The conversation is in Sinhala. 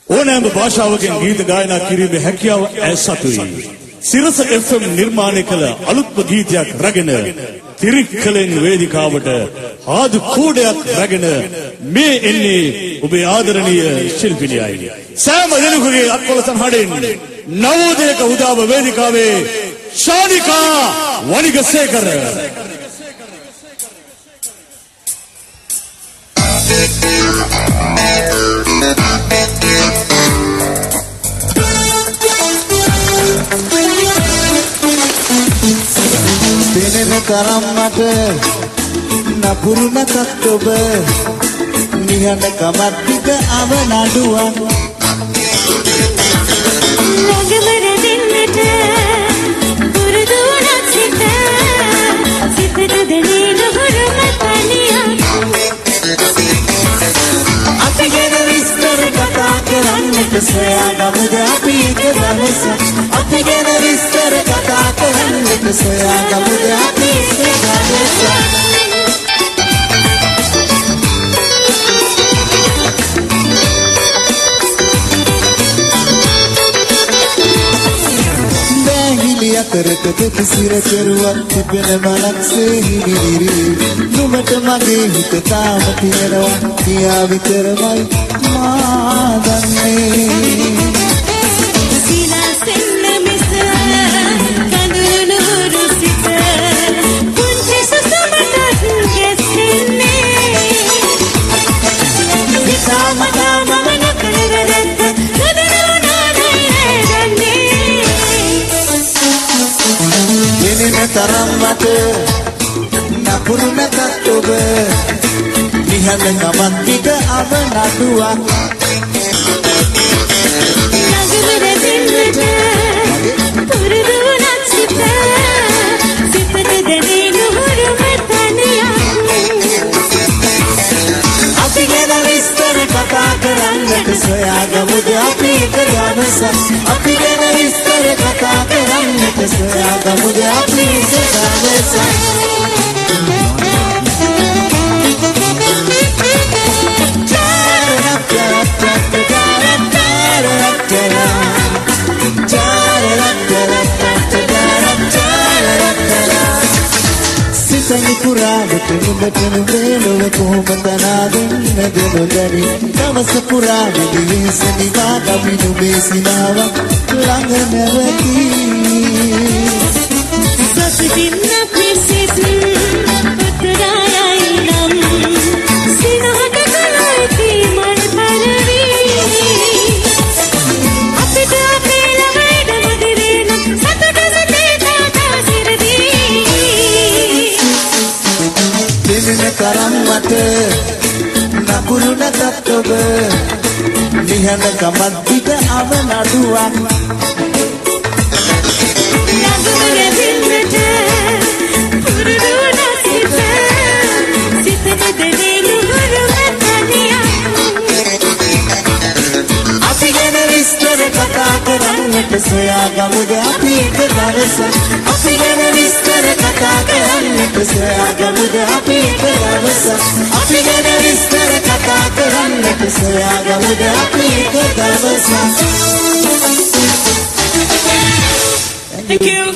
ඕනෑම භාෂාවකින් ගීත ගායනා කිරීමේ හැකියාව ඇසතුයි. සිරස FM නිර්මාණය කළ අලුත්ම ගීතයක් රැගෙන තිරික්කලෙන් වේදිකාවට ආදු කූඩයක් රැගෙන මේ එන්නේ ඔබේ ආදරණීය ශිල්පිනියයි. සෑම දෙනෙකුගේ අත්වලසන් හඬෙන් නවෝදයක උදාව වේදිකාවේ ශානිකා වනිගසේකර. දෙනෙන තරම් මට නපුරු නැතත් ඔබ නිහඬ කමත් පිට අව නඩුවක් නගමර දෙන්නට පුරුදු වුණත් සිතට දෙනේ නොහුරුම තනියක් අපි ගැන විස්තර කතා කරන්නට සොයාගමුද අපි එක දවසක් අපි ගැන විස්තර කතා කරන්නට සොයාගමුද අපි එක දවසක් කරට දෙපසිර කෙරුවක් තිබෙන මනක්සේ හිමිරිරි නුඹට මගේ හිත තාම තියෙනවා කියා විතරමයි මා දන්නේ සිනාසෙන්න මිස කඳුළු නුරු සිත පුංචි සුසුමටත් ගැස්සෙන්නේ සිතාමතා මම නොකරවරද්ද දෙනෙන තරම් මට නපුරු නැතත් ඔබ නිහඬ කමත් පිට අව නඩුවක් නගමර දෙන්නට පුරුදු වුණත් සිතට දෙනේ නොහුරුම තනියක් අපි ගැන විස්තර කතා කරන්නට සොයාගමුද අපි එක දවසක් අපි ගැන විස්තර කතා කරන්නට සොයාගමුද අපි එක දවසක් සිතනි පුරාවට නුඹට නුඹේ ලොව කොහොම තනා දුන්නද නොදැනි දවස පුරා විදිහේ සනිවා අපි නුඹේ සිනාවක් ළඟ නැවති සසිතින්න පිසිත් උත්තරායයි නම් සිනහට කලයිති මන පරවි අපිට අපේ ළමයිට මුදිරේන සතුට සතේ තාතා සිරදී දෙනෙන තරම් මට නපුරු නැතත් ඔබ නිහඬ කමත් පිට අව නඩුවක් නගමර දෙන්නට පුරුදු වුණත් සිතට දෙනේ නොහුරුම තනියක් අපි ගැන විස්තර කතා කරන්නට සොයාගමුද අපි එක දවසක් අපි ගැන විස්තර කතා කරන්නට සොයාගමුද අපි එක දවසක් අපි ගැන විස්තර කතා කරන්නට සොයාගමුද අපි එක දවසක් Thank you.